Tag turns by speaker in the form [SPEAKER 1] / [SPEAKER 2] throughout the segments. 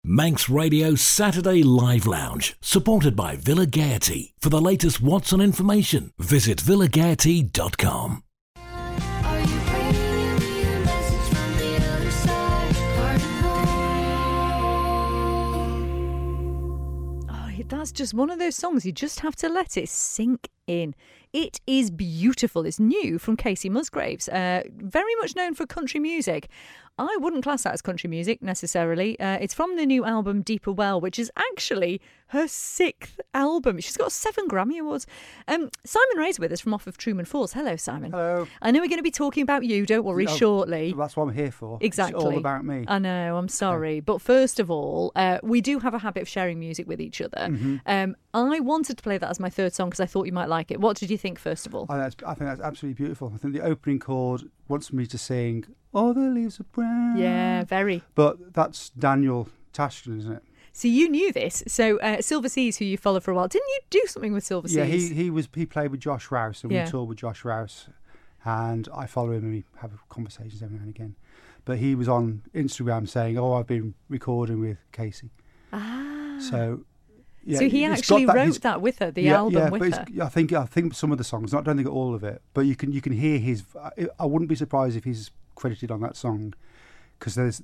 [SPEAKER 1] Manx Radio Saturday Live Lounge, supported by Villa Gaiety. For the latest What's On information, visit villagaiety.com.
[SPEAKER 2] That's just one of those songs you just have to let it sink in. It is beautiful. It's new from Casey Musgraves, very much known for country music. I wouldn't class that as country music necessarily. It's from the new album Deeper Well, which is actually her 6th album. She's got 7 Grammy Awards. Simon Ray's with us from off of Truman Falls. Hello, Simon.
[SPEAKER 3] Hello.
[SPEAKER 2] I know we're going to be talking about you, don't worry, shortly.
[SPEAKER 3] That's what I'm here for.
[SPEAKER 2] Exactly.
[SPEAKER 3] It's all about me.
[SPEAKER 2] I know, I'm sorry. Yeah. But first of all, we do have a habit of sharing music with each other. Mm-hmm. I wanted to play that as my 3rd song because I thought you might like it. What did you think, first of all?
[SPEAKER 3] I think that's absolutely beautiful. I think the opening chord wants me to sing, "All the leaves are brown."
[SPEAKER 2] Yeah, very.
[SPEAKER 3] But that's Daniel Tashkin, isn't it?
[SPEAKER 2] So you knew this. So Silver Seas, who you followed for a while, didn't you do something with Silver Seas?
[SPEAKER 3] Yeah, he played with Josh Rouse, and we toured with Josh Rouse, and I follow him and we have conversations every now and again. But he was on Instagram saying, "Oh, I've been recording with Casey."
[SPEAKER 2] Ah.
[SPEAKER 3] So. Yeah,
[SPEAKER 2] so he actually wrote that with her, the album with her.
[SPEAKER 3] I think some of the songs, I don't think all of it, but you can hear his. I wouldn't be surprised if he's credited on that song, because there's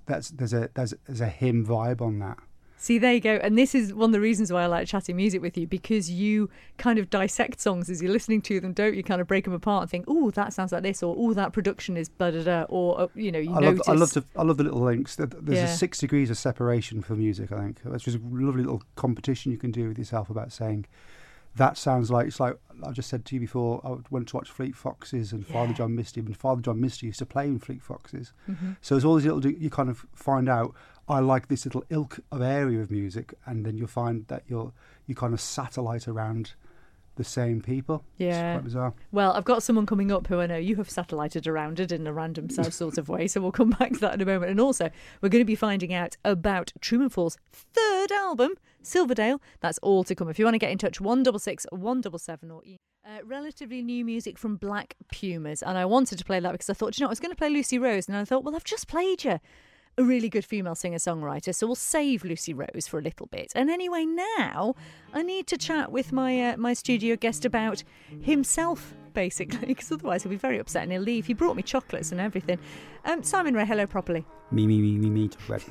[SPEAKER 3] a hymn vibe on that.
[SPEAKER 2] See, there you go. And this is one of the reasons why I like chatting music with you, because you kind of dissect songs as you're listening to them, don't you? Kind of break them apart and think, oh, that sounds like this, or oh, that production is blah, blah, blah, or, notice.
[SPEAKER 3] I love the little links. There's a 6 degrees of separation for music, I think. It's just a lovely little competition you can do with yourself about saying, that sounds like, it's like I just said to you before, I went to watch Fleet Foxes and Father John Misty, and Father John Misty used to play in Fleet Foxes. Mm-hmm. So there's all these little, you kind of find out, I like this little ilk of area of music, and then you'll find that you kind of satellite around the same people.
[SPEAKER 2] Yeah.
[SPEAKER 3] It's quite bizarre.
[SPEAKER 2] Well, I've got someone coming up who I know you have satellited around it in a random sort of way, so we'll come back to that in a moment. And also, we're going to be finding out about Truman Falls' 3rd album, Silverdale. That's all to come. If you want to get in touch, 166 177 or relatively new music from Black Pumas. And I wanted to play that because I thought, I was going to play Lucy Rose, and I thought, well, I've just played you a really good female singer-songwriter, so we'll save Lucy Rose for a little bit. And anyway, now I need to chat with my studio guest about himself, basically, because otherwise he'll be very upset and he'll leave. He brought me chocolates and everything. Simon Ray, hello properly.
[SPEAKER 3] Me.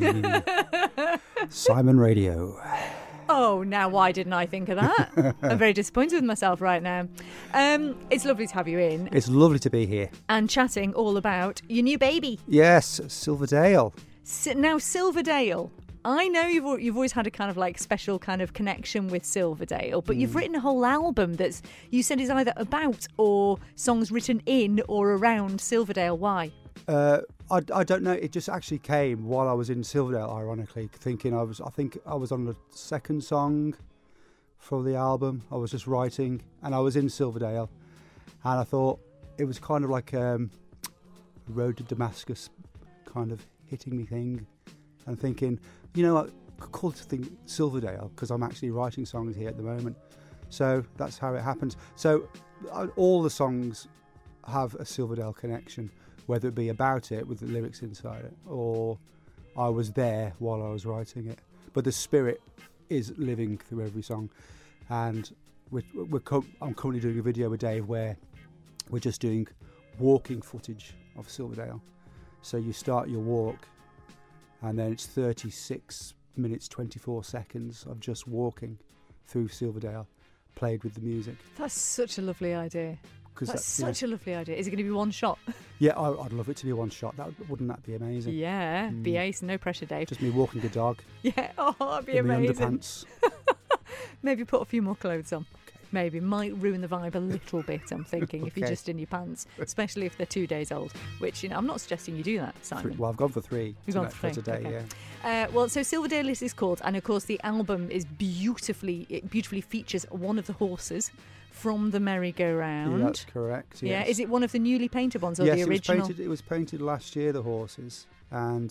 [SPEAKER 3] Simon Radio.
[SPEAKER 2] Oh, now why didn't I think of that? I'm very disappointed with myself right now. It's lovely to have you in.
[SPEAKER 3] It's lovely to be here.
[SPEAKER 2] And chatting all about your new baby.
[SPEAKER 3] Yes, Silverdale.
[SPEAKER 2] Now, Silverdale, I know you've always had a kind of like special kind of connection with Silverdale, but you've written a whole album that's, you said, is either about or songs written in or around Silverdale. Why?
[SPEAKER 3] I don't know. It just actually came while I was in Silverdale, ironically, thinking I think I was on the 2nd song for the album. I was just writing, and I was in Silverdale, and I thought it was kind of like Road to Damascus kind of hitting me thing, and thinking, I could call this thing Silverdale because I'm actually writing songs here at the moment. So that's how it happens. So all the songs have a Silverdale connection, whether it be about it with the lyrics inside it, or I was there while I was writing it. But the spirit is living through every song. And I'm currently doing a video with Dave where we're just doing walking footage of Silverdale. So you start your walk, and then it's 36 minutes, 24 seconds of just walking through Silverdale, played with the music.
[SPEAKER 2] That's such a lovely idea. That's such a lovely idea. Is it going to be one shot?
[SPEAKER 3] Yeah, I'd love it to be one shot. Wouldn't that be amazing?
[SPEAKER 2] Yeah, be ace. No pressure, Dave.
[SPEAKER 3] Just me walking a dog.
[SPEAKER 2] Yeah, that'd be amazing.
[SPEAKER 3] Underpants.
[SPEAKER 2] Maybe put a few more clothes on. Okay. Maybe. Might ruin the vibe a little bit, I'm thinking,
[SPEAKER 3] okay.
[SPEAKER 2] If you're just in your pants, especially if they're 2 days old, which, I'm not suggesting you do that, Simon.
[SPEAKER 3] Well, I've gone for 3.
[SPEAKER 2] You've gone for 3
[SPEAKER 3] today,
[SPEAKER 2] okay.
[SPEAKER 3] Yeah.
[SPEAKER 2] Well, so Silverdale is called, and of course the album is beautifully features one of the horses from the merry-go-round.
[SPEAKER 3] Yeah, that's correct. Yes.
[SPEAKER 2] Yeah, is it one of the newly painted ones or
[SPEAKER 3] yes,
[SPEAKER 2] the original?
[SPEAKER 3] It was painted last year, the horses, and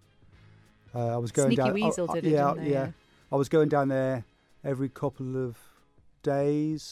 [SPEAKER 3] I was going
[SPEAKER 2] Sneaky
[SPEAKER 3] down.
[SPEAKER 2] Weasel did it, didn't they?
[SPEAKER 3] Yeah. I was going down there every couple of days,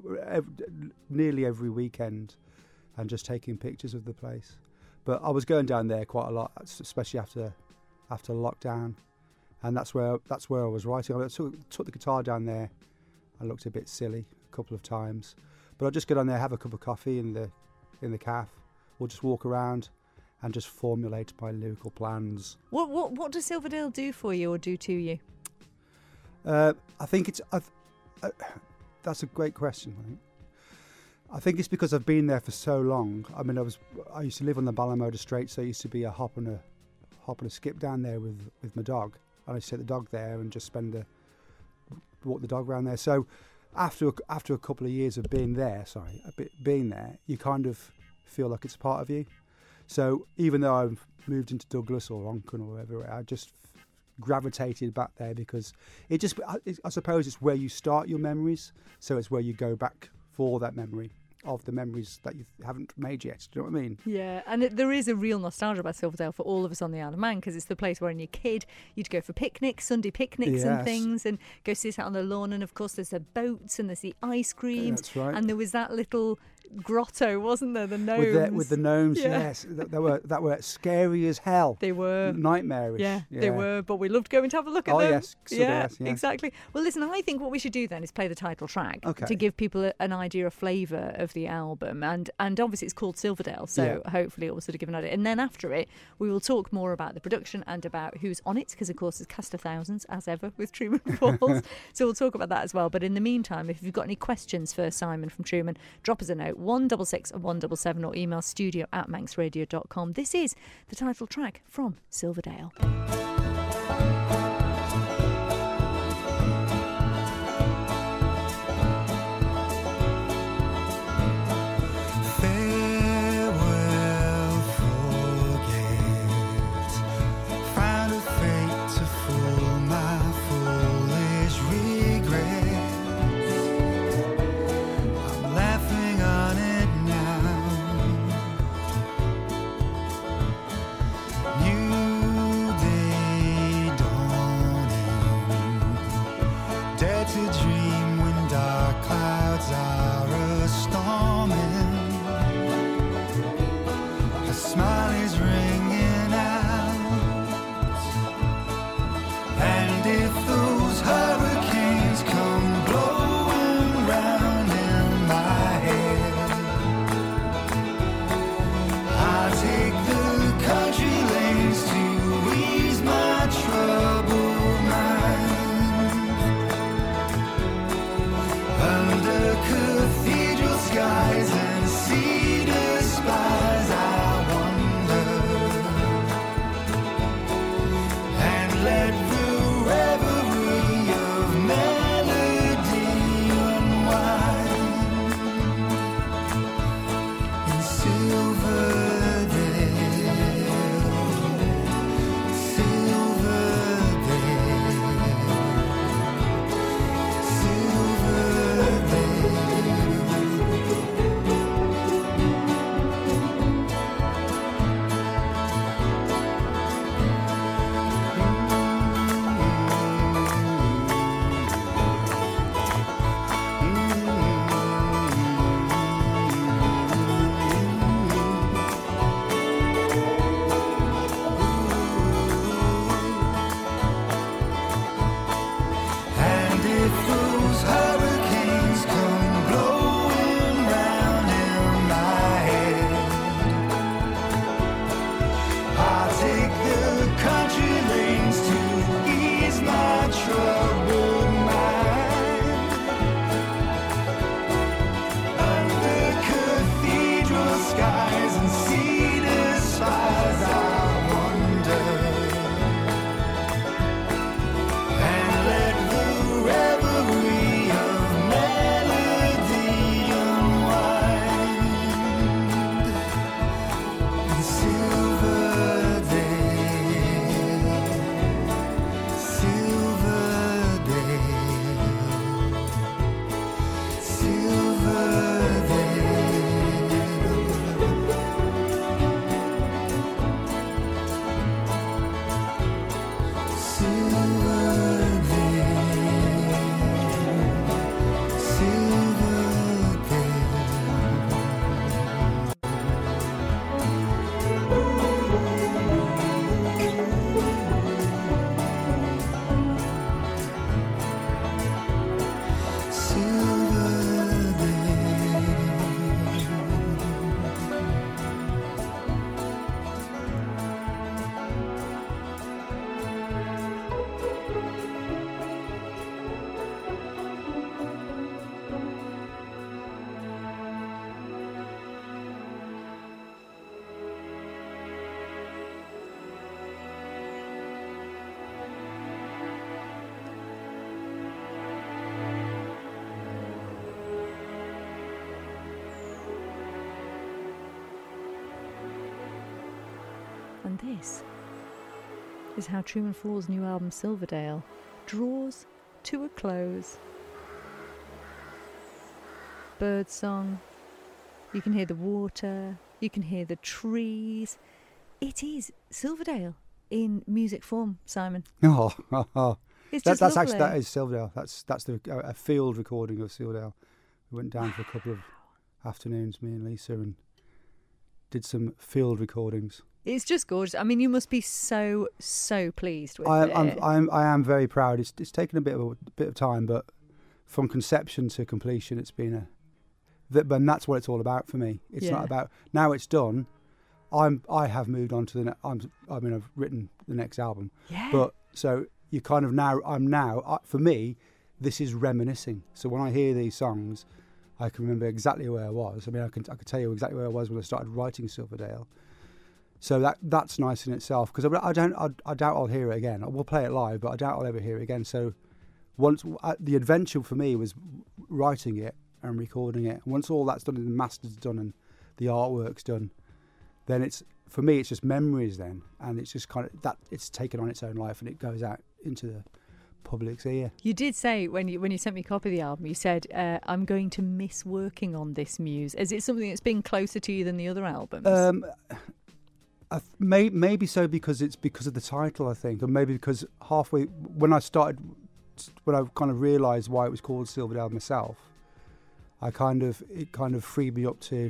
[SPEAKER 3] nearly every weekend, and just taking pictures of the place. But I was going down there quite a lot, especially after lockdown, and that's where I was writing. I took the guitar down there. I looked a bit silly a couple of times, but I'd just go down there, have a cup of coffee in the cafe, or just walk around and just formulate my lyrical plans.
[SPEAKER 2] What does Silverdale do for you or do to you?
[SPEAKER 3] I think it's that's a great question. I think it's because I've been there for so long. I mean, I used to live on the Ballymode Estate, so I used to be a hop and a skip down there with my dog. And I used to take the dog there and just walk the dog around there. So after a couple of years of being there, you kind of feel like it's a part of you. So even though I've moved into Douglas or Onchan or wherever, I just gravitated back there because I suppose it's where you start your memories. So it's where you go back for that memory of the memories that you haven't made yet. Do you know what I mean?
[SPEAKER 2] Yeah, and there is a real nostalgia about Silverdale for all of us on the Isle of Man, because it's the place where when you're a kid you'd go for picnics, Sunday picnics and things, and go sit out on the lawn, and of course there's the boats and there's the ice creams.
[SPEAKER 3] That's right.
[SPEAKER 2] And there was that little grotto, wasn't there? The gnomes.
[SPEAKER 3] With the gnomes, yes. That were scary as hell.
[SPEAKER 2] They were.
[SPEAKER 3] Nightmarish.
[SPEAKER 2] Yeah, they were, but we loved going to have a look at them.
[SPEAKER 3] Oh, yes. Yes.
[SPEAKER 2] Exactly. Well, listen, I think what we should do then is play the title track to give people an idea, a flavour of the album. And obviously it's called Silverdale, so hopefully it will sort of give an idea. And then after it, we will talk more about the production and about who's on it, because of course it's cast of thousands, as ever, with Truman Falls. So we'll talk about that as well. But in the meantime, if you've got any questions for Simon from Truman, drop us a note, 166 177, or email studio@manxradio.com. This is the title track from Silverdale. This is how Truman Fall's new album Silverdale draws to a close. Birdsong, you can hear the water, you can hear the trees. It is Silverdale in music form, Simon.
[SPEAKER 3] It's
[SPEAKER 2] just
[SPEAKER 3] that's
[SPEAKER 2] lovely.
[SPEAKER 3] actually, that is Silverdale. That's a field recording of Silverdale. We went down for a couple of afternoons, me and Lisa, and did some field recordings.
[SPEAKER 2] It's just gorgeous. I mean, you must be so pleased with it.
[SPEAKER 3] I am very proud. It's taken a bit of time, but from conception to completion, it's been and that's what it's all about for me. It's not about now it's done. I have moved on to the I've written the next album.
[SPEAKER 2] Yeah.
[SPEAKER 3] But so you kind of for me, this is reminiscing. So when I hear these songs, I can remember exactly where I was. I mean, I could tell you exactly where I was when I started writing Silverdale. So that's nice in itself, because I doubt I'll hear it again. I will play it live, but I doubt I'll ever hear it again. So once the adventure for me was writing it and recording it. Once all that's done and the master's done and the artwork's done, then it's just memories then, and it's just kind of that it's taken on its own life and it goes out into the public's ear.
[SPEAKER 2] You did say when you sent me a copy of the album, you said, I'm going to miss working on this muse. Is it something that's been closer to you than the other albums?
[SPEAKER 3] Maybe so, because it's because of the title, I think, or maybe because halfway when I kind of realised why it was called Silverdale myself, it kind of freed me up to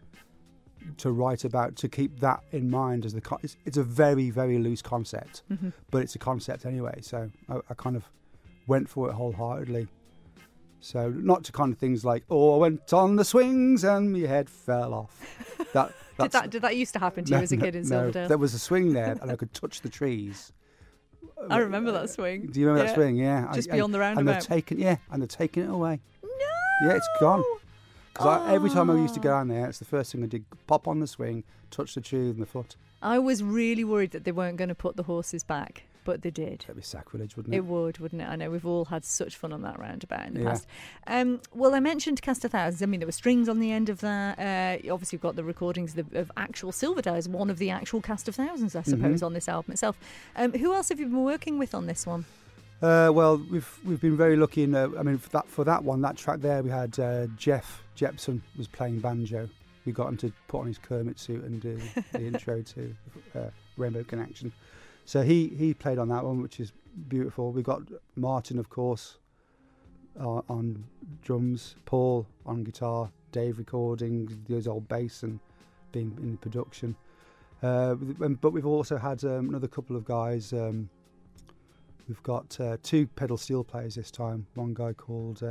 [SPEAKER 3] write about, to keep that in mind as it's a very, very loose concept, but it's a concept anyway. So I kind of went for it wholeheartedly. So not to kind of things like, I went on the swings and my head fell off.
[SPEAKER 2] Did that used to happen to you as a kid in Silverdale?
[SPEAKER 3] No, there was a swing there and I could touch the trees.
[SPEAKER 2] I remember that swing.
[SPEAKER 3] Do you remember that swing? Yeah.
[SPEAKER 2] Just beyond the roundabout.
[SPEAKER 3] And they've taken it away.
[SPEAKER 2] No!
[SPEAKER 3] Yeah, it's gone. Because every time I used to go down there, it's the first thing I did, pop on the swing, touch the tree with my foot.
[SPEAKER 2] I was really worried that they weren't going to put the horses back, but they did.
[SPEAKER 3] That'd be sacrilege, wouldn't it?
[SPEAKER 2] It would, wouldn't it? I know we've all had such fun on that roundabout in the past. Well, I mentioned Cast of Thousands. I mean, there were strings on the end of that. Obviously, you've got the recordings of actual Silverdale as one of the actual Cast of Thousands, I suppose, on this album itself. Who else have you been working with on this one?
[SPEAKER 3] Well, we've been very lucky. For that track there, we had Jeff Jepson was playing banjo. We got him to put on his Kermit suit and do the intro to Rainbow Connection. So he played on that one, which is beautiful. We got Martin, of course, on drums, Paul on guitar, Dave recording, his old bass and being in production. But we've also had another couple of guys. We've got two pedal steel players this time. One guy called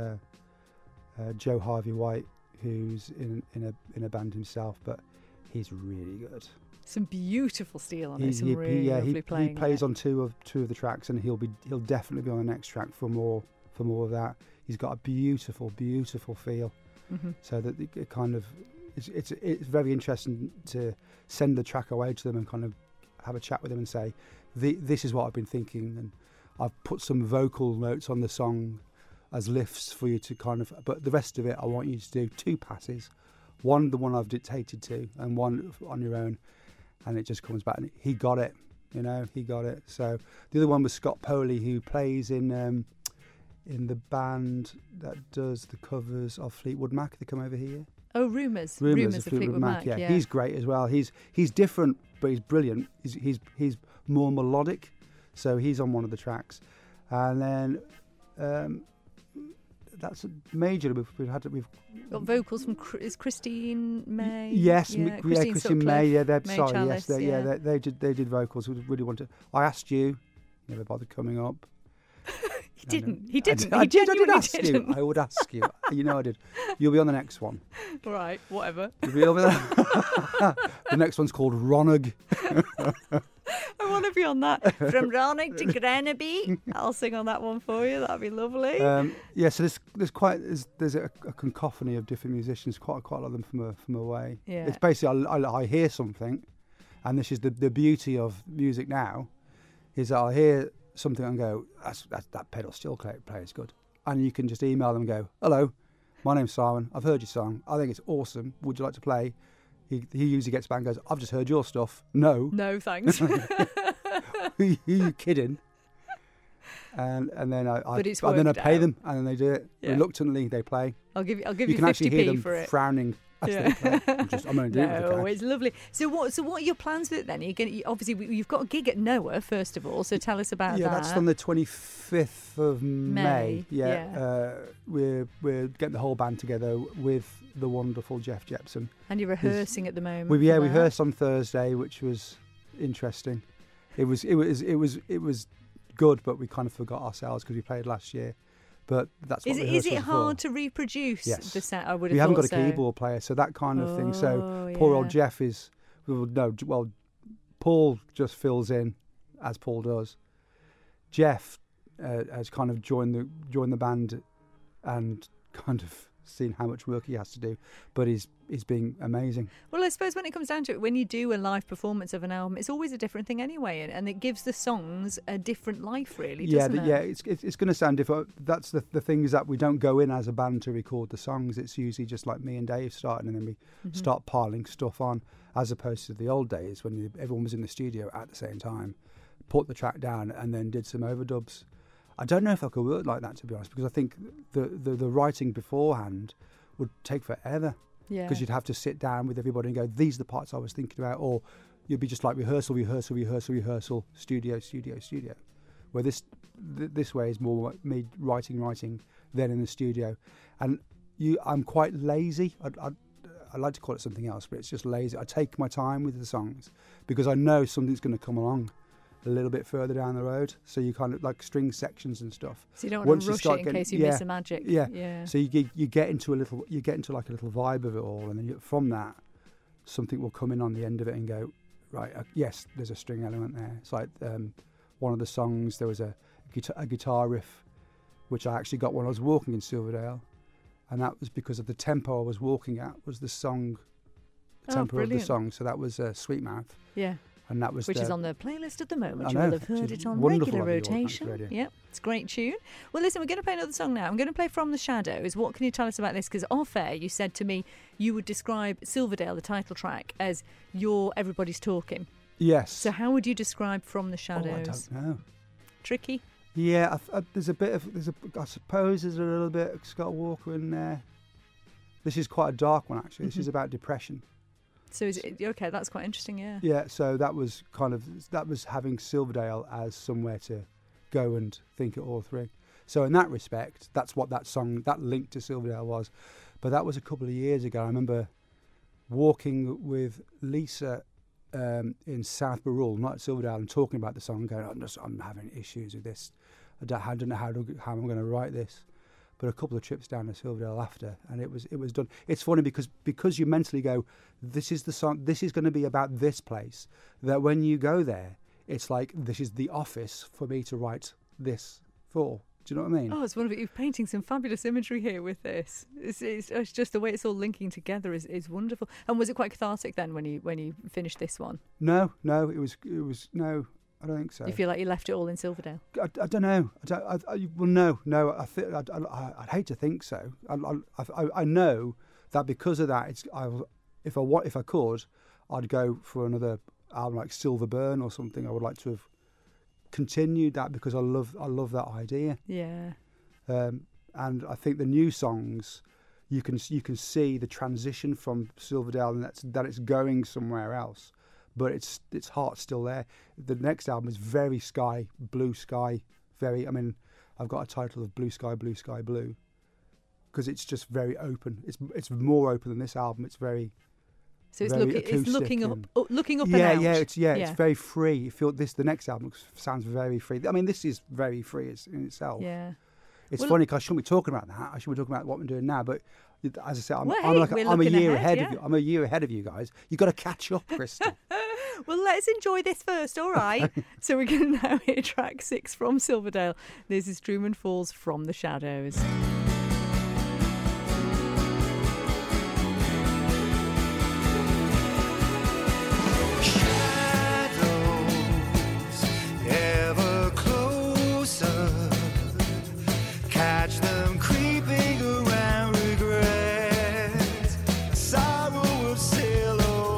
[SPEAKER 3] Joe Harvey White, who's in a band himself, but he's really good.
[SPEAKER 2] Some beautiful steel on it. Some really lovely playing.
[SPEAKER 3] He plays on two of the tracks, and he'll definitely be on the next track for more of that. He's got a beautiful feel. So that it kind of it's very interesting to send the track away to them and kind of have a chat with them and say, this is what I've been thinking, and I've put some vocal notes on the song as lifts for you to kind of, but the rest of it I want you to do two passes, the one I've dictated to, and one on your own, and it just comes back. And he got it, he got it. So the other one was Scott Poley, who plays in the band that does the covers of Fleetwood Mac. They come over here.
[SPEAKER 2] Oh, Rumours of Fleetwood Mac.
[SPEAKER 3] Yeah, he's great as well. He's different, but he's brilliant. He's more melodic, so he's on one of the tracks, and then that's a major. We've
[SPEAKER 2] got vocals from Christine May.
[SPEAKER 3] Yes,
[SPEAKER 2] Christine
[SPEAKER 3] May. Yeah, they're
[SPEAKER 2] May
[SPEAKER 3] sorry.
[SPEAKER 2] Chalice,
[SPEAKER 3] Yes, they did vocals. We really wanted. I asked you, never bothered coming up.
[SPEAKER 2] He didn't. He didn't.
[SPEAKER 3] I
[SPEAKER 2] He
[SPEAKER 3] did
[SPEAKER 2] genuinely
[SPEAKER 3] ask
[SPEAKER 2] didn't.
[SPEAKER 3] you. I would ask you. I did. You'll be on the next one.
[SPEAKER 2] Right, whatever.
[SPEAKER 3] You'll be over there. The next one's called Ronnig.
[SPEAKER 2] I want to be on that. From Ronnig to Grenby. I'll sing on that one for you. That'd be lovely.
[SPEAKER 3] So there's a cacophony of different musicians. Quite a lot of them from away.
[SPEAKER 2] Yeah.
[SPEAKER 3] It's basically I hear something, and this is the beauty of music now, is that I'll hear something and go, that pedal steel player is good, and you can just email them and go, hello, my name's Simon, I've heard your song, I think it's awesome, would you like to play? he usually gets back and goes, "I've just heard your stuff." No,
[SPEAKER 2] thanks.
[SPEAKER 3] who you kidding? And then I
[SPEAKER 2] But it's
[SPEAKER 3] and then I
[SPEAKER 2] worked
[SPEAKER 3] pay
[SPEAKER 2] out.
[SPEAKER 3] them, and then they do it reluctantly. They play.
[SPEAKER 2] I'll give
[SPEAKER 3] You
[SPEAKER 2] you
[SPEAKER 3] can actually hear
[SPEAKER 2] 50p
[SPEAKER 3] them
[SPEAKER 2] for it.
[SPEAKER 3] frowning as they play. I'm only doing it for the
[SPEAKER 2] No,
[SPEAKER 3] cash.
[SPEAKER 2] it's lovely. So what are your plans with it then? Obviously you've got a gig at Noah first of all. So tell us about that.
[SPEAKER 3] Yeah, that's on the 25th of May.
[SPEAKER 2] Yeah.
[SPEAKER 3] We're getting the whole band together with the wonderful Jeff Jepson.
[SPEAKER 2] And you're rehearsing at the moment.
[SPEAKER 3] We
[SPEAKER 2] for that.
[SPEAKER 3] rehearsed on Thursday, which was interesting. It was good, but we kind of forgot ourselves because we played last year. But that's what
[SPEAKER 2] Is it
[SPEAKER 3] rehearsals are
[SPEAKER 2] hard
[SPEAKER 3] for.
[SPEAKER 2] to reproduce
[SPEAKER 3] Yes.
[SPEAKER 2] the set? I would have
[SPEAKER 3] We haven't got
[SPEAKER 2] thought
[SPEAKER 3] a
[SPEAKER 2] so.
[SPEAKER 3] keyboard player, so that kind of thing. So
[SPEAKER 2] Oh,
[SPEAKER 3] poor
[SPEAKER 2] yeah.
[SPEAKER 3] old Jeff is Paul just fills in as Paul does. Jeff has kind of joined the band and kind of seen how much work he has to do, but he's being amazing.
[SPEAKER 2] Well, I suppose when it comes down to it, when you do a live performance of an album, it's always a different thing anyway, and it gives the songs a different life, really, doesn't it?
[SPEAKER 3] It's going to sound different. That's the thing is that we don't go in as a band to record the songs. It's usually just like me and Dave starting, and then we start piling stuff on, as opposed to the old days when everyone was in the studio at the same time, put the track down, and then did some overdubs. I don't know if I could work like that, to be honest, because I think the writing beforehand would take forever.
[SPEAKER 2] Yeah.
[SPEAKER 3] Because you'd have to sit down with everybody and go, these are the parts I was thinking about, or you'd be just like rehearsal, studio. Where this way is more me writing, then in the studio. And I'm quite lazy. I like to call it something else, but it's just lazy. I take my time with the songs because I know something's going to come along a little bit further down the road. So you kind of like string sections and stuff.
[SPEAKER 2] So you don't want to rush it in case you miss a magic.
[SPEAKER 3] Yeah. So you get into like a little vibe of it all, and then from that, something will come in on the end of it and go, right, yes, there's a string element there. It's like one of the songs, there was a guitar riff, which I actually got when I was walking in Silverdale, and that was because of the tempo I was walking at was the tempo of the song. So that was Sweet Mouth.
[SPEAKER 2] Yeah.
[SPEAKER 3] And that was
[SPEAKER 2] which is on the playlist at the moment.
[SPEAKER 3] I
[SPEAKER 2] You
[SPEAKER 3] know,
[SPEAKER 2] will have heard
[SPEAKER 3] it's
[SPEAKER 2] it on
[SPEAKER 3] wonderful
[SPEAKER 2] regular
[SPEAKER 3] on the
[SPEAKER 2] rotation.
[SPEAKER 3] radio.
[SPEAKER 2] Yep, it's a great tune. Well, listen, we're going to play another song now. I'm going to play From the Shadows. What can you tell us about this? Because off air, you said to me you would describe Silverdale, the title track, as your Everybody's Talking.
[SPEAKER 3] Yes.
[SPEAKER 2] So how would you describe From the Shadows?
[SPEAKER 3] I don't know.
[SPEAKER 2] Tricky?
[SPEAKER 3] Yeah, I suppose there's a little bit of Scott Walker in there. This is quite a dark one, actually. This is about depression.
[SPEAKER 2] So is it okay? That's quite interesting. Yeah.
[SPEAKER 3] Yeah. So that was having Silverdale as somewhere to go and think it all through. So in that respect, that's what that song, that link to Silverdale was. But that was a couple of years ago. I remember walking with Lisa in South Barrule, not at Silverdale, and talking about the song, going, I'm having issues with this. I don't know how I'm going to write this. But a couple of trips down to Silverdale after, and it was done. It's funny because you mentally go, this is the song, this is going to be about this place, that when you go there, it's like, this is the office for me to write this for. Do you know what I mean?
[SPEAKER 2] Oh, it's wonderful. You're painting some fabulous imagery here with this. It's just the way it's all linking together is wonderful. And was it quite cathartic then when you finished this one?
[SPEAKER 3] No, it was no. I don't think so.
[SPEAKER 2] You feel like you left it all in Silverdale?
[SPEAKER 3] I don't know. No. I'd hate to think so. I know that because of that, if I could, I'd go for another album like Silver Burn or something. I would like to have continued that because I love that idea.
[SPEAKER 2] Yeah.
[SPEAKER 3] And I think the new songs, you can see the transition from Silverdale and that it's going somewhere else. But its heart's still there. The next album is very blue sky. I've got a title of Blue Sky, Blue Sky, Blue, because it's just very open. It's more open than this album. It's very.
[SPEAKER 2] So it's
[SPEAKER 3] very
[SPEAKER 2] looking up and
[SPEAKER 3] yeah,
[SPEAKER 2] out.
[SPEAKER 3] It's very free. You feel the next album sounds very free. I mean, this is very free in itself.
[SPEAKER 2] Yeah.
[SPEAKER 3] It's funny because I shouldn't be talking about that. I should be talking about what we're doing now. But as I said, I'm a year ahead of you. I'm a year ahead of you guys. You've got to catch up, Crystal.
[SPEAKER 2] Well, let's enjoy this first, all right? So we're going to now hear track 6 from Silverdale. This is Truman Falls, From the Shadows.
[SPEAKER 4] Around regret, sorrow will sail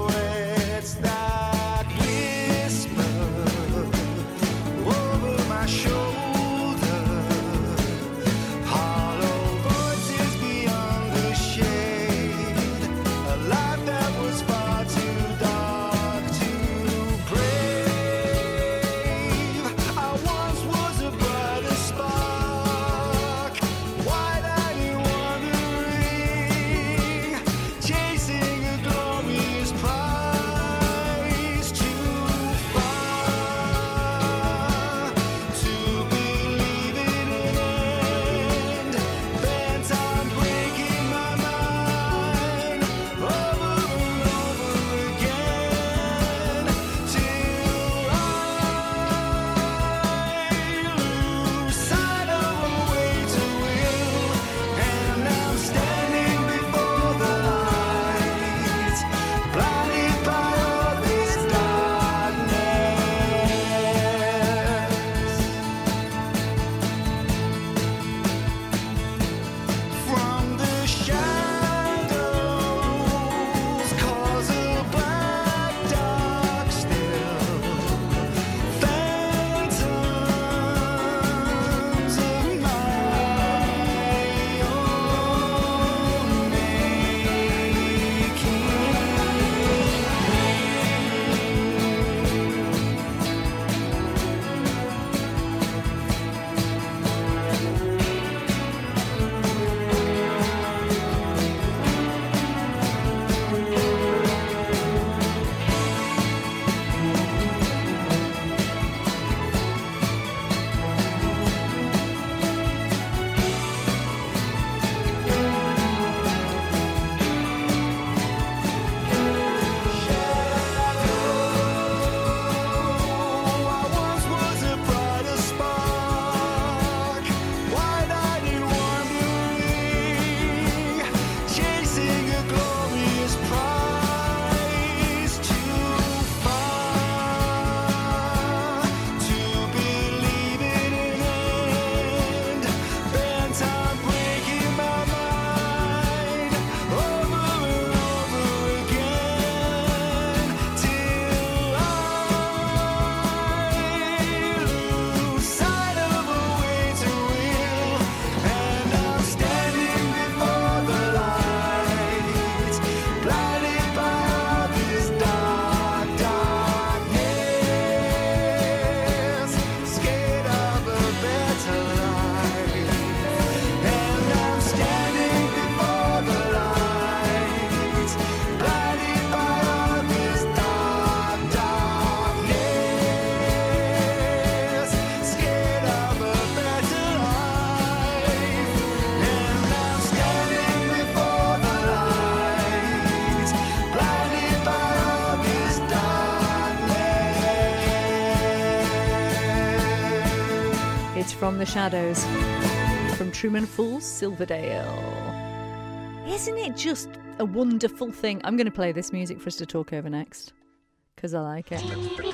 [SPEAKER 2] from the Shadows, from Truman Falls, Silverdale. Isn't it just a wonderful thing? I'm going to play this music for us to talk over next, because I like it.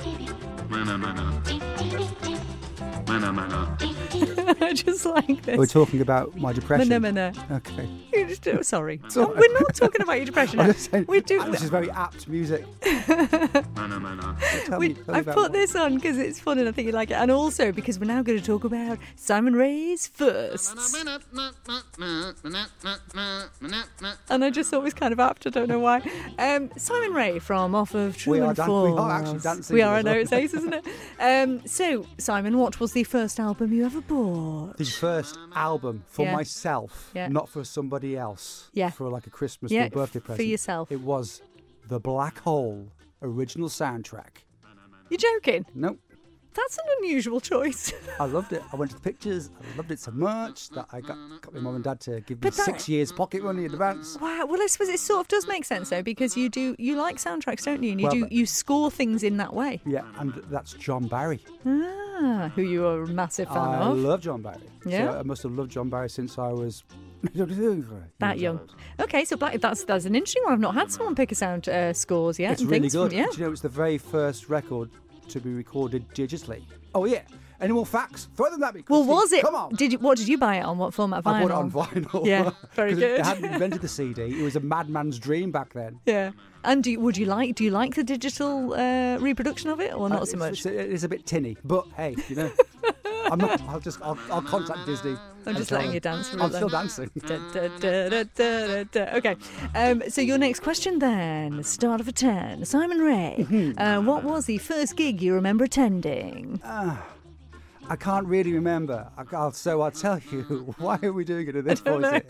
[SPEAKER 2] I just like this.
[SPEAKER 3] We're talking about my depression.
[SPEAKER 2] No.
[SPEAKER 3] Okay.
[SPEAKER 2] You just do, sorry.
[SPEAKER 3] It's all right.
[SPEAKER 2] We're not talking about your depression.
[SPEAKER 3] I'm
[SPEAKER 2] now.
[SPEAKER 3] just saying,
[SPEAKER 2] We do.
[SPEAKER 3] this is very apt music. Tell me
[SPEAKER 2] I've
[SPEAKER 3] about
[SPEAKER 2] put
[SPEAKER 3] what-
[SPEAKER 2] this on because it's fun and I think you like it, and also because we're now going to talk about Simon Ray's firsts. And I just thought it was kind of apt. I don't know why. Simon Ray from off of Truman Falls.
[SPEAKER 3] We are actually dancing.
[SPEAKER 2] We are. I
[SPEAKER 3] as
[SPEAKER 2] know
[SPEAKER 3] well.
[SPEAKER 2] it's ace, isn't it? So, Simon, what was the first album you ever bought?
[SPEAKER 3] The first album for
[SPEAKER 2] Yeah.
[SPEAKER 3] myself,
[SPEAKER 2] Yeah.
[SPEAKER 3] not for somebody else.
[SPEAKER 2] Yeah.
[SPEAKER 3] For like a Christmas
[SPEAKER 2] Yeah,
[SPEAKER 3] or birthday
[SPEAKER 2] for
[SPEAKER 3] present.
[SPEAKER 2] yourself.
[SPEAKER 3] It was the Black Hole original soundtrack.
[SPEAKER 2] You're joking?
[SPEAKER 3] Nope.
[SPEAKER 2] That's an unusual choice.
[SPEAKER 3] I loved it. I went to the pictures. I loved it so much that I got my mum and dad to give me
[SPEAKER 2] But that-
[SPEAKER 3] 6 years pocket money in advance.
[SPEAKER 2] Wow. Well, I suppose it sort of does make sense though, because you like soundtracks, don't you? And
[SPEAKER 3] Well, but-
[SPEAKER 2] you score things in that way.
[SPEAKER 3] Yeah, and that's John Barry.
[SPEAKER 2] Ah, who you are a massive fan
[SPEAKER 3] I
[SPEAKER 2] of.
[SPEAKER 3] love John Barry.
[SPEAKER 2] Yeah?
[SPEAKER 3] So I must have loved John Barry since I was
[SPEAKER 2] That young. Okay, so that's an interesting one. I've not had someone pick a sound scores yet.
[SPEAKER 3] It's
[SPEAKER 2] and
[SPEAKER 3] really
[SPEAKER 2] things
[SPEAKER 3] good.
[SPEAKER 2] From, yeah.
[SPEAKER 3] Do you know it's the very first record to be recorded digitally? Oh yeah. Any more facts? Throw them at me.
[SPEAKER 2] Well,
[SPEAKER 3] Christine.
[SPEAKER 2] was it?
[SPEAKER 3] Come on.
[SPEAKER 2] What did you buy it on? What format? Vinyl?
[SPEAKER 3] I bought it on vinyl.
[SPEAKER 2] Yeah, very
[SPEAKER 3] 'Cause
[SPEAKER 2] good.
[SPEAKER 3] They hadn't invented the CD. It was a madman's dream back then.
[SPEAKER 2] Yeah. And do you like the digital reproduction of it, or not so much?
[SPEAKER 3] It's a bit tinny, but hey, you know, I'll contact Disney.
[SPEAKER 2] I'm just letting you dance. For
[SPEAKER 3] I'm
[SPEAKER 2] it
[SPEAKER 3] still
[SPEAKER 2] then.
[SPEAKER 3] dancing.
[SPEAKER 2] Okay. So your next question then. Start of a 10. Simon Ray. What was the first gig you remember attending?
[SPEAKER 3] I can't really remember. So I'll tell you. Why are we doing it in this voice?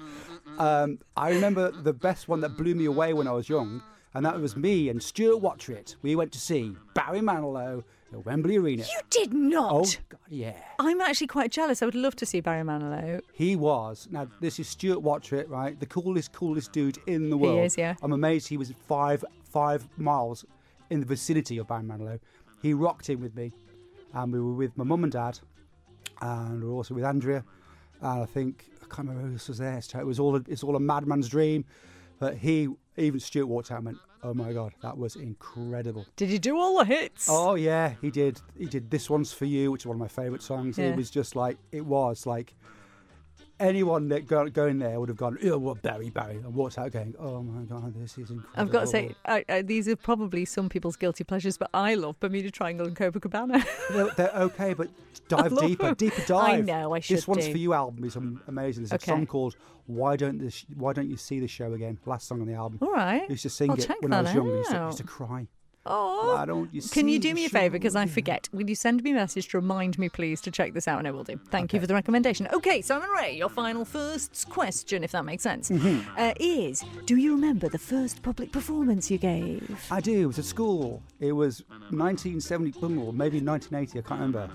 [SPEAKER 3] I remember the best one that blew me away when I was young, and that was me and Stuart Wattritt. We went to see Barry Manilow at Wembley Arena.
[SPEAKER 2] You did not.
[SPEAKER 3] Oh, God, yeah.
[SPEAKER 2] I'm actually quite jealous. I would love to see Barry Manilow.
[SPEAKER 3] He was. Now, this is Stuart Wattritt, right? The coolest dude in the world.
[SPEAKER 2] He is, yeah.
[SPEAKER 3] I'm amazed he was five miles in the vicinity of Barry Manilow. He rocked in with me. And we were with my mum and dad. And we were also with Andrea. And I can't remember who else was there. It's all a madman's dream. But even Stuart walked out and went, oh my God, that was incredible.
[SPEAKER 2] Did he do all the hits?
[SPEAKER 3] Oh yeah, he did. He did This One's For You, which is one of my favourite songs.
[SPEAKER 2] Yeah.
[SPEAKER 3] It was like anyone that going there would have gone, oh, well, Barry, and walked out going, oh my God, this is incredible.
[SPEAKER 2] I've got to say, these are probably some people's guilty pleasures, but I love Bermuda Triangle and Copacabana.
[SPEAKER 3] They're okay, but dive
[SPEAKER 2] love
[SPEAKER 3] deeper
[SPEAKER 2] them.
[SPEAKER 3] dive.
[SPEAKER 2] I know, I should
[SPEAKER 3] This One's
[SPEAKER 2] do.
[SPEAKER 3] For You album is amazing. There's
[SPEAKER 2] Okay.
[SPEAKER 3] a song called Why Don't You See the Show Again? Last song on the album.
[SPEAKER 2] All right.
[SPEAKER 3] I used to sing
[SPEAKER 2] I'll
[SPEAKER 3] it
[SPEAKER 2] check
[SPEAKER 3] when I was
[SPEAKER 2] that
[SPEAKER 3] young. I used
[SPEAKER 2] out.
[SPEAKER 3] to cry.
[SPEAKER 2] Oh,
[SPEAKER 3] Why don't you
[SPEAKER 2] can you
[SPEAKER 3] see
[SPEAKER 2] do
[SPEAKER 3] the
[SPEAKER 2] me a
[SPEAKER 3] show
[SPEAKER 2] favour? Because I
[SPEAKER 3] again?
[SPEAKER 2] forget. Will you send me a message to remind me, please, to check this out? And I will do. Thank you for the recommendation. Okay, Simon Ray, your final firsts question, if that makes sense, is: do you remember the first public performance you gave?
[SPEAKER 3] I do. It was at school. It was 1970, or maybe 1980. I can't remember.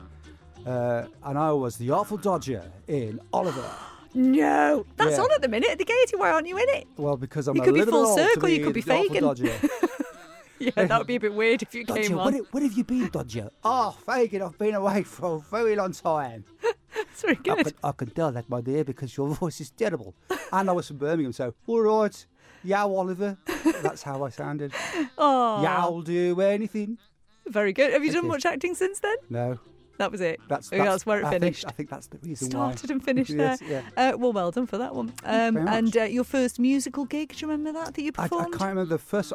[SPEAKER 3] And I was the Artful Dodger in Oliver.
[SPEAKER 2] No, that's
[SPEAKER 3] Yeah.
[SPEAKER 2] on at the minute at the Gaiety. Why aren't you in it?
[SPEAKER 3] Well, because I'm
[SPEAKER 2] You
[SPEAKER 3] a
[SPEAKER 2] could be
[SPEAKER 3] little
[SPEAKER 2] full
[SPEAKER 3] bit old
[SPEAKER 2] circle,
[SPEAKER 3] to
[SPEAKER 2] you could be
[SPEAKER 3] the Artful
[SPEAKER 2] Fagin.
[SPEAKER 3] Dodger.
[SPEAKER 2] Yeah, that would be a bit weird if you
[SPEAKER 3] Dodger,
[SPEAKER 2] came on.
[SPEAKER 3] what have you been, Dodger? Oh, Fagin, I've been away for a very long time.
[SPEAKER 2] That's very good.
[SPEAKER 3] I can tell that, my dear, because your voice is terrible. And I was from Birmingham, so, all right, yow, Oliver. That's how I sounded.
[SPEAKER 2] Oh,
[SPEAKER 3] Yow'll do anything.
[SPEAKER 2] very good. Have you
[SPEAKER 3] Thank
[SPEAKER 2] done
[SPEAKER 3] you.
[SPEAKER 2] much acting since then?
[SPEAKER 3] No,
[SPEAKER 2] That was it.
[SPEAKER 3] that's
[SPEAKER 2] That's where it
[SPEAKER 3] I think-
[SPEAKER 2] finished.
[SPEAKER 3] I think that's the reason
[SPEAKER 2] Started
[SPEAKER 3] why.
[SPEAKER 2] and finished
[SPEAKER 3] Yes,
[SPEAKER 2] there.
[SPEAKER 3] yeah.
[SPEAKER 2] Well done for that one.
[SPEAKER 3] very much.
[SPEAKER 2] And your first musical gig, do you remember that you
[SPEAKER 3] I
[SPEAKER 2] performed?
[SPEAKER 3] can't remember the first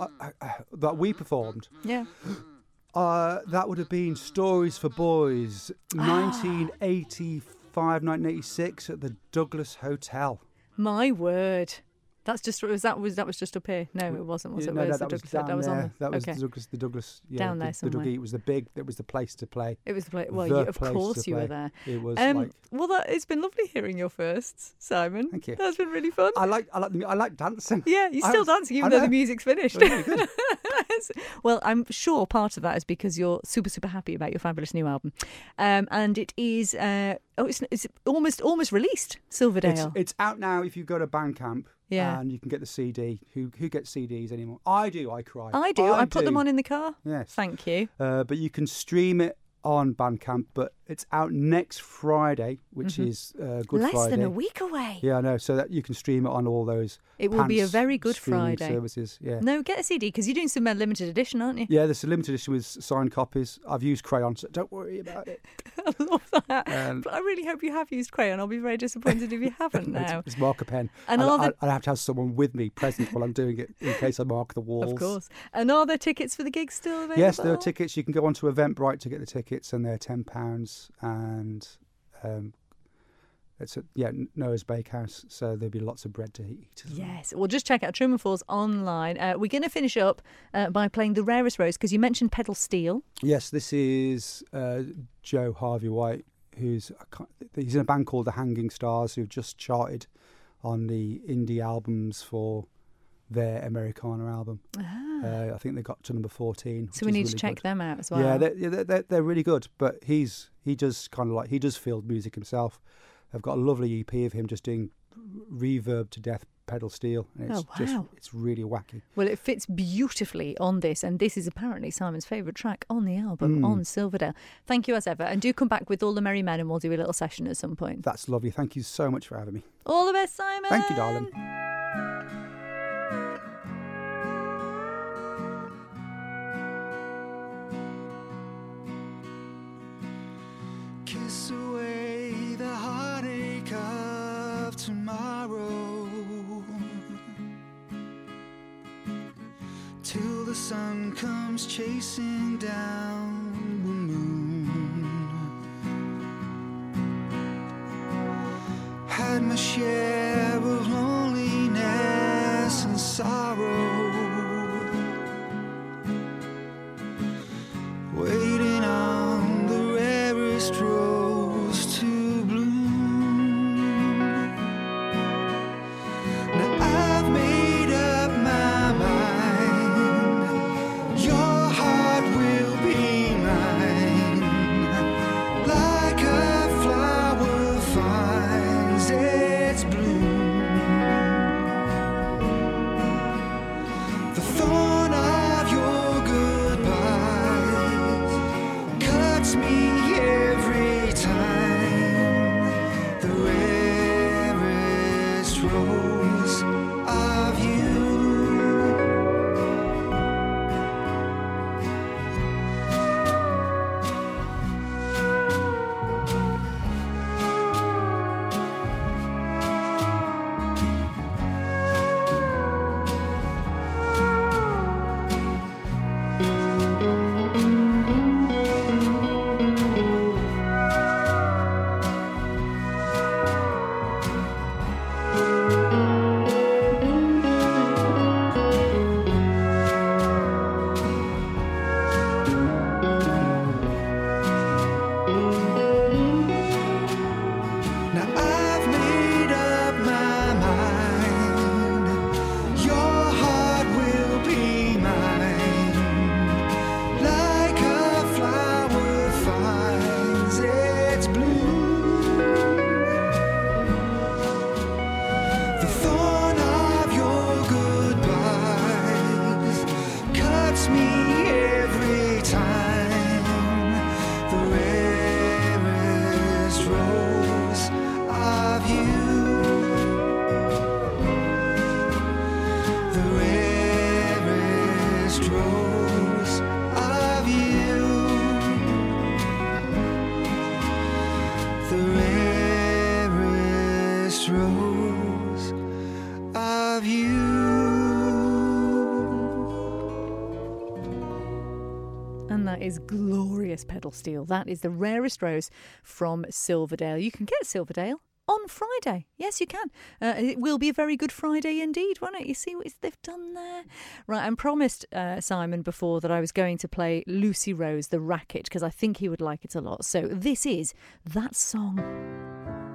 [SPEAKER 3] that we performed.
[SPEAKER 2] Yeah.
[SPEAKER 3] That would have been Stories for Boys, 1985, 1986 at the Douglas Hotel.
[SPEAKER 2] My word. That's just that was just up here. No, it wasn't. Was
[SPEAKER 3] Yeah,
[SPEAKER 2] it?
[SPEAKER 3] no,
[SPEAKER 2] Where's
[SPEAKER 3] that
[SPEAKER 2] the
[SPEAKER 3] was
[SPEAKER 2] Douglas?
[SPEAKER 3] down
[SPEAKER 2] That was on
[SPEAKER 3] there. That was
[SPEAKER 2] okay.
[SPEAKER 3] the Douglas. Yeah,
[SPEAKER 2] Down there
[SPEAKER 3] the
[SPEAKER 2] somewhere.
[SPEAKER 3] Dougie. It was the place to play.
[SPEAKER 2] It was the place. Well,
[SPEAKER 3] The
[SPEAKER 2] of
[SPEAKER 3] place
[SPEAKER 2] course
[SPEAKER 3] to
[SPEAKER 2] you were
[SPEAKER 3] play.
[SPEAKER 2] there.
[SPEAKER 3] It was
[SPEAKER 2] Well, it's been lovely hearing your firsts, Simon.
[SPEAKER 3] Thank you.
[SPEAKER 2] That's been really fun.
[SPEAKER 3] I like dancing.
[SPEAKER 2] Yeah, you're still dancing even
[SPEAKER 3] I
[SPEAKER 2] though the
[SPEAKER 3] know.
[SPEAKER 2] music's finished.
[SPEAKER 3] Really good.
[SPEAKER 2] Well, I'm sure part of that is because you're super, super happy about your fabulous new album. And it is, it's almost released, Silverdale.
[SPEAKER 3] It's out now if you go to Bandcamp.
[SPEAKER 2] Yeah.
[SPEAKER 3] And you can get the CD. Who gets CDs anymore? I do. I cry.
[SPEAKER 2] I do. I put them on in the car.
[SPEAKER 3] Yes.
[SPEAKER 2] Thank you.
[SPEAKER 3] But you can stream it on Bandcamp, but it's out next Friday, which is Good
[SPEAKER 2] Less
[SPEAKER 3] Friday.
[SPEAKER 2] than a week away.
[SPEAKER 3] Yeah, I know. So that you can stream it on all those.
[SPEAKER 2] It will be a very good
[SPEAKER 3] streaming
[SPEAKER 2] Friday.
[SPEAKER 3] services. Yeah.
[SPEAKER 2] No, get a CD because you're doing some limited edition, aren't you?
[SPEAKER 3] Yeah, there's a limited edition with signed copies. I've used crayon, so don't worry about it.
[SPEAKER 2] I love that. But I really hope you have used crayon. I'll be very disappointed if you haven't now.
[SPEAKER 3] It's marker pen.
[SPEAKER 2] And
[SPEAKER 3] I'd have to have someone with me present while I'm doing it in case I mark the walls.
[SPEAKER 2] Of course. And are there tickets for the gig still available?
[SPEAKER 3] Yes, there are tickets. You can go onto Eventbrite to get the tickets, and they're £10. And it's at Noah's Bakehouse, so there'll be lots of bread to eat as well.
[SPEAKER 2] Yes, well, just check out Truman Falls online. We're going to finish up by playing The Rarest Rose, because you mentioned Pedal Steel.
[SPEAKER 3] Yes, this is Joe Harvey White, he's in a band called The Hanging Stars, who've just charted on the indie albums for their Americana album. I think they got to number 14.
[SPEAKER 2] So we need to check them out as well.
[SPEAKER 3] Yeah, they're really good. But he does field music himself. I've got a lovely EP of him just doing reverb to death pedal steel. And it's really wacky.
[SPEAKER 2] Well, it fits beautifully on this, and this is apparently Simon's favourite track on the album, on Silverdale. Thank you as ever, and do come back with all the merry men and we'll do a little session at some point.
[SPEAKER 3] That's lovely. Thank you so much for having me.
[SPEAKER 2] All the best, Simon.
[SPEAKER 3] Thank you, darling.
[SPEAKER 4] Kiss away the heartache of tomorrow, till the sun comes chasing down the moon. Had my share of loneliness and sorrow, waiting on the rarest rose to bloom. Now I've made up my mind, your heart will be mine, like a flower finds its bloom. The thorn of your goodbyes cuts me every time, the rarest rose of you. Now I've made up my mind, your heart will be mine, like a flower finds its bloom. The thorn of your goodbyes cuts me every time, the rarest rose of you, the rarest rose of you, the rarest rose of you.
[SPEAKER 2] And that is glorious pedal steel. That is The Rarest Rose from Silverdale. You can get Silverdale on Friday. Yes, you can. It will be a very good Friday indeed, won't it? You see what they've done there? Right, I promised Simon before that I was going to play Lucy Rose, The Racket, because I think he would like it a lot. So this is that song.